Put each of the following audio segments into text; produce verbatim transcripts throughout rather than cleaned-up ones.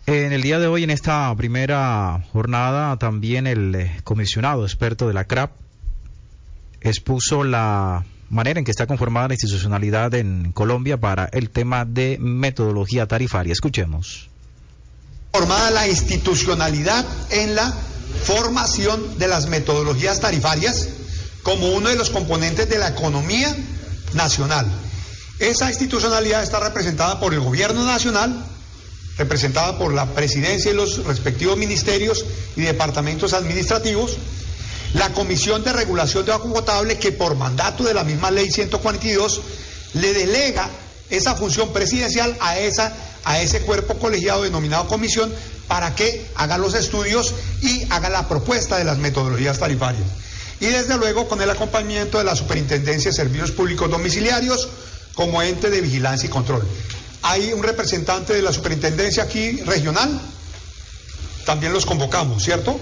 En el día de hoy, en esta primera jornada, también el eh, comisionado experto de la C R A P expuso la manera en que está conformada la institucionalidad en Colombia para el tema de metodología tarifaria. Escuchemos. Formada la institucionalidad en la formación de las metodologías tarifarias como uno de los componentes de la economía nacional. Esa institucionalidad está representada por el gobierno nacional, representada por la presidencia y los respectivos ministerios y departamentos administrativos, la Comisión de Regulación de Agua Potable, que por mandato de la misma ley ciento cuarenta y dos le delega esa función presidencial a, esa, a ese cuerpo colegiado denominado comisión para que haga los estudios y haga la propuesta de las metodologías tarifarias. Y desde luego con el acompañamiento de la Superintendencia de Servicios Públicos Domiciliarios como ente de vigilancia y control. Hay un representante de la superintendencia aquí regional, también los convocamos, ¿cierto?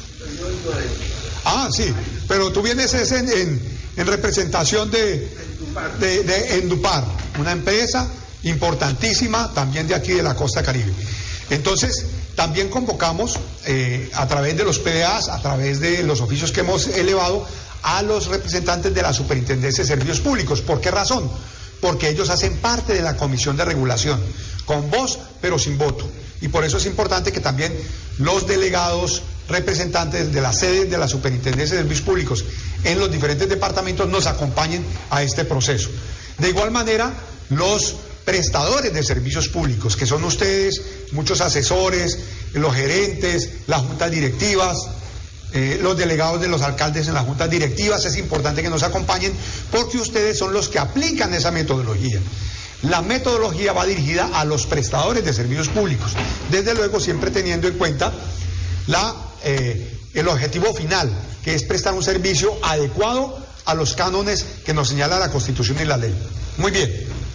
Ah, sí, pero tú vienes es en, en, en representación de, de, de Endupar, una empresa importantísima también de aquí de la costa caribe. Entonces, también convocamos eh, a través de los P D As, a través de los oficios que hemos elevado, a los representantes de la Superintendencia de Servicios Públicos. ¿Por qué razón? Porque ellos hacen parte de la Comisión de Regulación, con voz pero sin voto. Y por eso es importante que también los delegados representantes de las sedes de la Superintendencia de Servicios Públicos en los diferentes departamentos nos acompañen a este proceso. De igual manera, los prestadores de servicios públicos, que son ustedes, muchos asesores, los gerentes, las juntas directivas, Eh, los delegados de los alcaldes en las juntas directivas, es importante que nos acompañen porque ustedes son los que aplican esa metodología. La metodología va dirigida a los prestadores de servicios públicos, desde luego siempre teniendo en cuenta la, eh, el objetivo final, que es prestar un servicio adecuado a los cánones que nos señala la Constitución y la ley. Muy bien.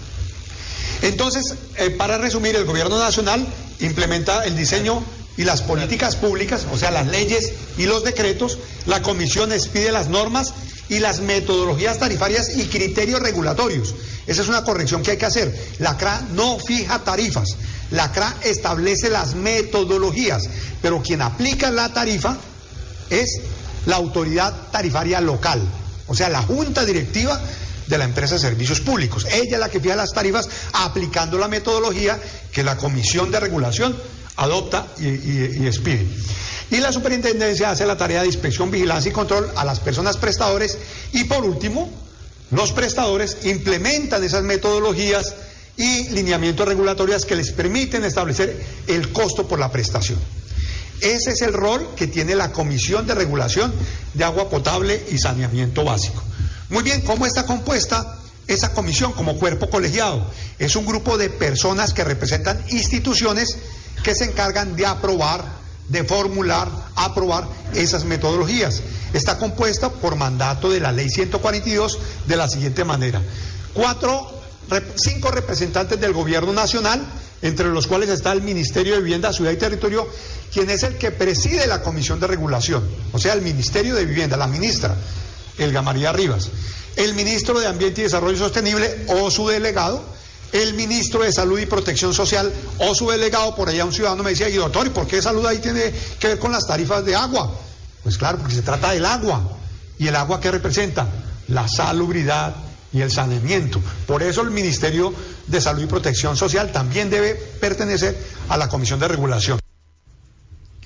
Entonces, eh, para resumir, el Gobierno Nacional implementa el diseño y las políticas públicas, o sea, las leyes y los decretos. La Comisión expide las normas y las metodologías tarifarias y criterios regulatorios. Esa es una corrección que hay que hacer. La C R A no fija tarifas, la C R A establece las metodologías, pero quien aplica la tarifa es la autoridad tarifaria local, o sea, la junta directiva de la empresa de servicios públicos. Ella es la que fija las tarifas aplicando la metodología que la Comisión de Regulación adopta y, y, y expide. Y la superintendencia hace la tarea de inspección, vigilancia y control a las personas prestadores. Y por último, los prestadores implementan esas metodologías y lineamientos regulatorios que les permiten establecer el costo por la prestación. Ese es el rol que tiene la Comisión de Regulación de Agua Potable y Saneamiento Básico. Muy bien, ¿cómo está compuesta esa comisión como cuerpo colegiado? Es un grupo de personas que representan instituciones que se encargan de aprobar, de formular, aprobar esas metodologías. Está compuesta por mandato de la ley ciento cuarenta y dos de la siguiente manera. Cuatro, cinco representantes del Gobierno Nacional, entre los cuales está el Ministerio de Vivienda, Ciudad y Territorio, quien es el que preside la Comisión de Regulación, o sea, el Ministerio de Vivienda, la ministra Elga María Rivas, el Ministro de Ambiente y Desarrollo Sostenible o su delegado, el Ministro de Salud y Protección Social o su delegado. Por allá un ciudadano me decía, y doctor, ¿y por qué salud ahí tiene que ver con las tarifas de agua? Pues claro, porque se trata del agua. ¿Y el agua qué representa? La salubridad y el saneamiento. Por eso el Ministerio de Salud y Protección Social también debe pertenecer a la Comisión de Regulación.